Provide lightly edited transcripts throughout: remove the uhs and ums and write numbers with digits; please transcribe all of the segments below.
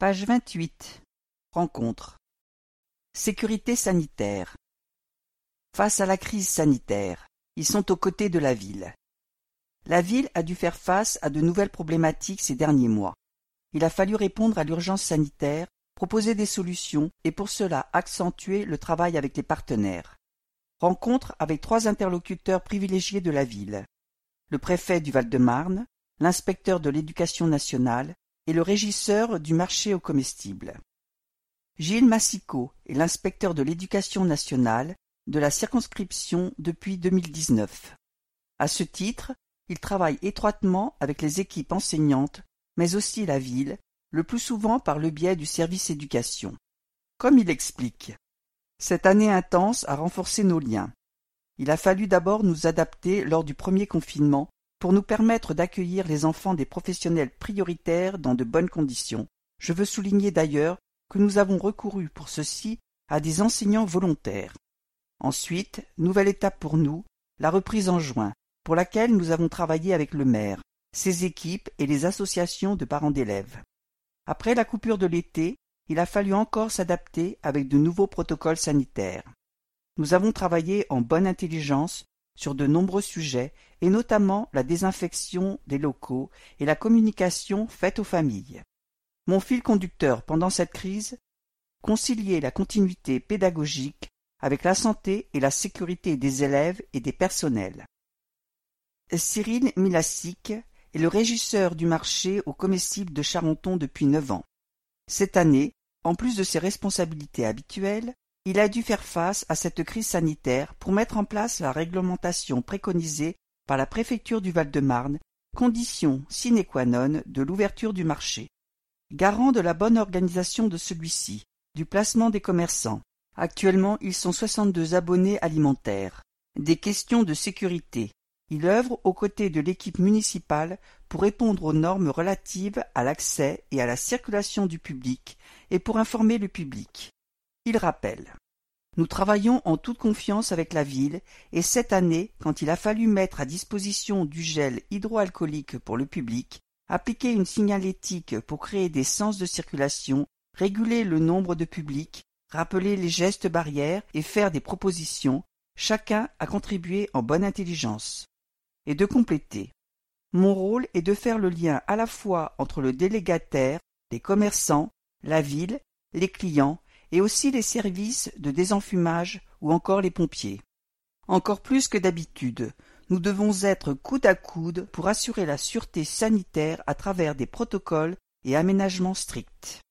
Page 28. Rencontre. Sécurité sanitaire. Face à la crise sanitaire, ils sont aux côtés de la ville. La ville a dû faire face à de nouvelles problématiques ces derniers mois. Il a fallu répondre à l'urgence sanitaire, proposer des solutions et pour cela accentuer le travail avec les partenaires. Rencontre avec 3 interlocuteurs privilégiés de la ville. Le préfet du Val-de-Marne, l'inspecteur de l'Éducation nationale et le régisseur du marché aux comestibles. Gilles Massicot est l'inspecteur de l'Éducation nationale de la circonscription depuis 2019. À ce titre, il travaille étroitement avec les équipes enseignantes, mais aussi la ville, le plus souvent par le biais du service éducation. Comme il explique, cette année intense a renforcé nos liens. Il a fallu d'abord nous adapter lors du premier confinement pour nous permettre d'accueillir les enfants des professionnels prioritaires dans de bonnes conditions. Je veux souligner d'ailleurs que nous avons recouru pour ceci à des enseignants volontaires. Ensuite, nouvelle étape pour nous, la reprise en juin, pour laquelle nous avons travaillé avec le maire, ses équipes et les associations de parents d'élèves. Après la coupure de l'été, il a fallu encore s'adapter avec de nouveaux protocoles sanitaires. Nous avons travaillé en bonne intelligence sur de nombreux sujets et notamment la désinfection des locaux et la communication faite aux familles. Mon fil conducteur pendant cette crise, concilier la continuité pédagogique avec la santé et la sécurité des élèves et des personnels. Cyril Milassic est le régisseur du marché aux comestibles de Charenton depuis 9 ans. Cette année, en plus de ses responsabilités habituelles, il a dû faire face à cette crise sanitaire pour mettre en place la réglementation préconisée par la préfecture du Val-de-Marne, condition sine qua non de l'ouverture du marché. Garant de la bonne organisation de celui-ci, du placement des commerçants. Actuellement, ils sont 62 abonnés alimentaires. Des questions de sécurité. Il œuvre aux côtés de l'équipe municipale pour répondre aux normes relatives à l'accès et à la circulation du public et pour informer le public. Il rappelle. Nous travaillons en toute confiance avec la ville et cette année, quand il a fallu mettre à disposition du gel hydroalcoolique pour le public, appliquer une signalétique pour créer des sens de circulation, réguler le nombre de publics, rappeler les gestes barrières et faire des propositions, chacun a contribué en bonne intelligence. Et de compléter. Mon rôle est de faire le lien à la fois entre le délégataire, les commerçants, la ville, les clients et aussi les services de désenfumage ou encore les pompiers. Encore plus que d'habitude, nous devons être coude à coude pour assurer la sûreté sanitaire à travers des protocoles et aménagements stricts.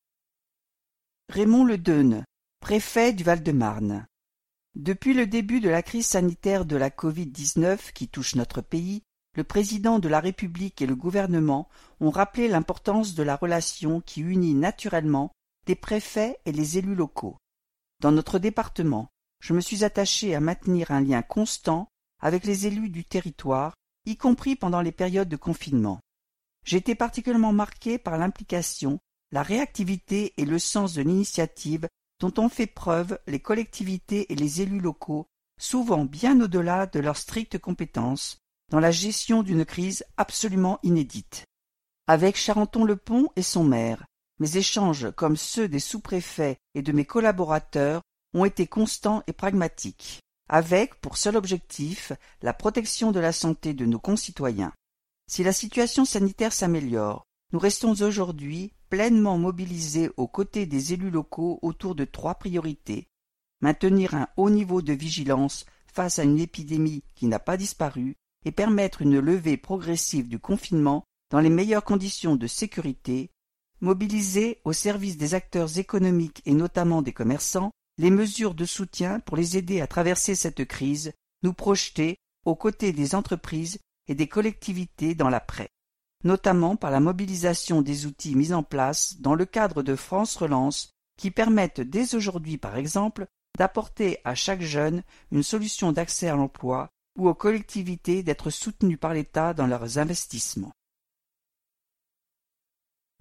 Raymond Ledeune, préfet du Val-de-Marne. Depuis le début de la crise sanitaire de la Covid-19 qui touche notre pays, le président de la République et le gouvernement ont rappelé l'importance de la relation qui unit naturellement les préfets et les élus locaux. Dans notre département, je me suis attaché à maintenir un lien constant avec les élus du territoire, y compris pendant les périodes de confinement. J'ai été particulièrement marqué par l'implication, la réactivité et le sens de l'initiative dont ont fait preuve les collectivités et les élus locaux, souvent bien au-delà de leurs strictes compétences, dans la gestion d'une crise absolument inédite. Avec Charenton-le-Pont et son maire, mes échanges comme ceux des sous-préfets et de mes collaborateurs ont été constants et pragmatiques, avec pour seul objectif la protection de la santé de nos concitoyens. Si la situation sanitaire s'améliore, nous restons aujourd'hui pleinement mobilisés aux côtés des élus locaux autour de 3 priorités. Maintenir un haut niveau de vigilance face à une épidémie qui n'a pas disparu et permettre une levée progressive du confinement dans les meilleures conditions de sécurité, mobiliser au service des acteurs économiques et notamment des commerçants les mesures de soutien pour les aider à traverser cette crise, nous projeter aux côtés des entreprises et des collectivités dans l'après, notamment par la mobilisation des outils mis en place dans le cadre de France Relance qui permettent dès aujourd'hui par exemple d'apporter à chaque jeune une solution d'accès à l'emploi ou aux collectivités d'être soutenues par l'État dans leurs investissements.